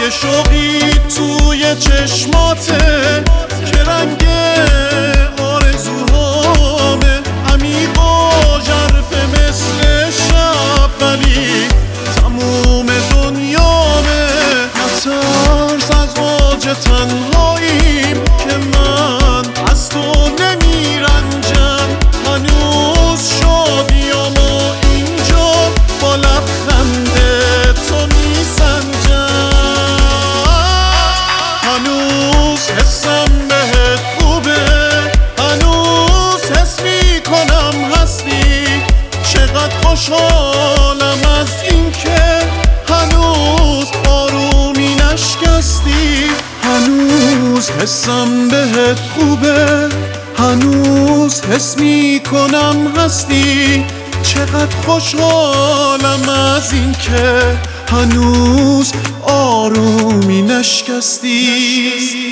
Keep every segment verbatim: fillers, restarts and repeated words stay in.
یه شوقی توی چشماته که رنگ آرزوهامه، عمیق و ژرفه مثل شب، ولی تموم دنیامه. نترس از اوج تنهاییم که من از تو نمیرنجم، هنوز شادیامو اینجا با لبخنده تو میسنجم. هنوز حسم بهت خوبه، هنوز حس میکنم هستی. چقدر خوشحالم از این که هنوز آرومی نشکستی. هنوز حسم بهت خوبه، هنوز حس میکنم هستی. چقدر خوشحالم از این که هنوز آرومی نشکستی.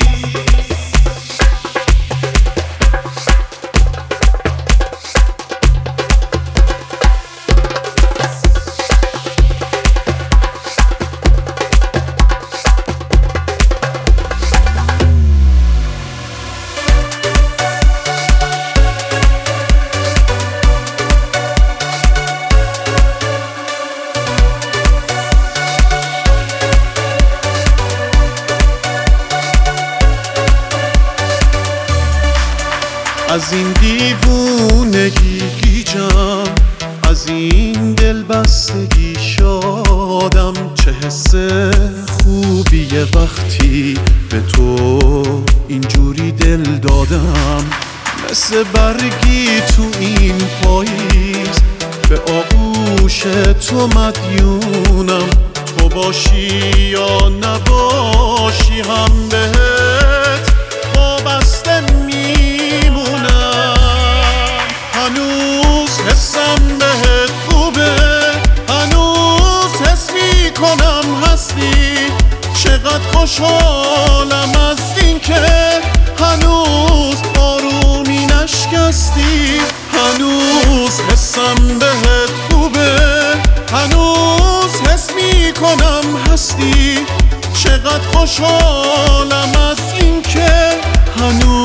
از این دیوونگی گیجم، از این دلبستگی شادم. چه حس خوبیه وقتی به تو اینجوری دل دادم. مثل برگی تو این پاییز به آغوش تو مدیونم. تو باشی یا نباشی هم بهت وابسته هنوز حسم بهت خوبه، هنوز حس میکنم هستی. چقدر خوشحالم از این که هنوز آرومی نشکستی. هنوز حسم بهت خوبه، هنوز حس میکنم هستی. چقدر خوشحالم از این که هنوز